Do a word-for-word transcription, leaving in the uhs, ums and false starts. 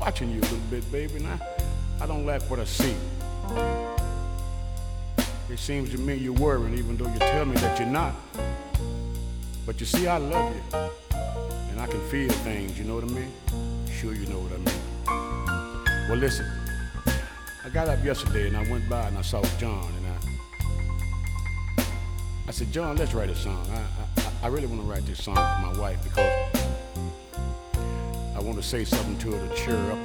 watching you a little bit, baby, and I, I don't like what I see. It seems to me you're worrying, even though you tell me that you're not. But you see, I love you, and I can feel things, you know what I mean? Sure you know what I mean. Well, listen, I got up yesterday and I went by and I saw John, and I, I said, John, let's write a song. I, I, I really want to write this song for my wife because I want to say something to her to cheer her up